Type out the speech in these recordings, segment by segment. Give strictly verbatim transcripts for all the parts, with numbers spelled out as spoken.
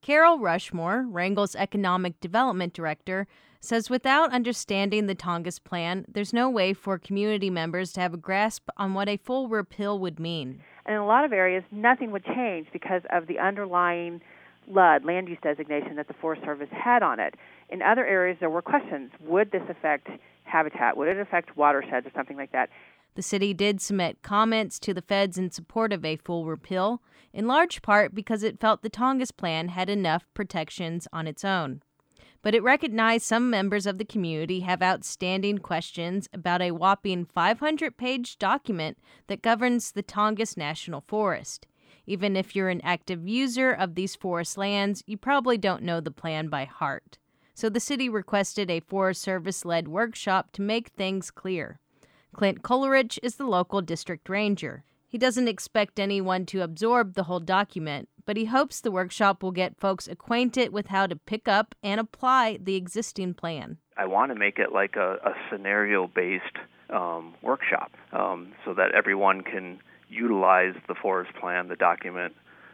Carol Rushmore, Wrangell's economic development director, says without understanding the Tongass plan, there's no way for community members to have a grasp on what a full repeal would mean. And in a lot of areas, nothing would change because of the underlying L U D, land use designation, that the Forest Service had on it. In other areas, there were questions. Would this affect habitat? Would it affect watersheds or something like that? The city did submit comments to the feds in support of a full repeal, in large part because it felt the Tongass plan had enough protections on its own. But it recognized some members of the community have outstanding questions about a whopping five hundred page document that governs the Tongass National Forest. Even if you're an active user of these forest lands, you probably don't know the plan by heart. So the city requested a Forest Service-led workshop to make things clear. Clint Coleridge is the local district ranger. He doesn't expect anyone to absorb the whole document, but he hopes the workshop will get folks acquainted with how to pick up and apply the existing plan. I want to make it like a, a scenario-based um, workshop um, so that everyone can utilize the forest plan, the document,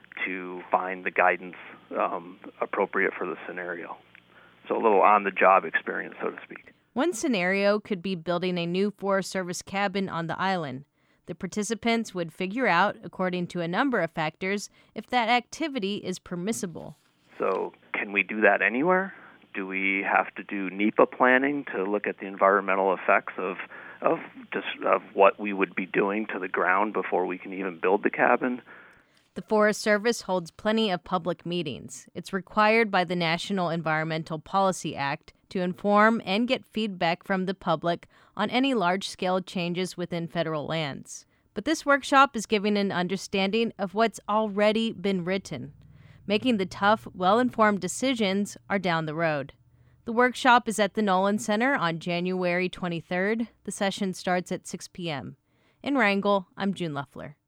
to find the guidance um, appropriate for the scenario. So a little on-the-job experience, so to speak. One scenario could be building a new Forest Service cabin on the island. The participants would figure out, according to a number of factors, if that activity is permissible. So can we do that anywhere? Do we have to do NEPA planning to look at the environmental effects of of just of what we would be doing to the ground before we can even build the cabin? The Forest Service holds plenty of public meetings. It's required by the National Environmental Policy Act to inform and get feedback from the public on any large-scale changes within federal lands. But this workshop is giving an understanding of what's already been written. Making the tough, well-informed decisions are down the road. The workshop is at the Nolan Center on January twenty-third. The session starts at six p.m. In Wrangell, I'm June Luffler.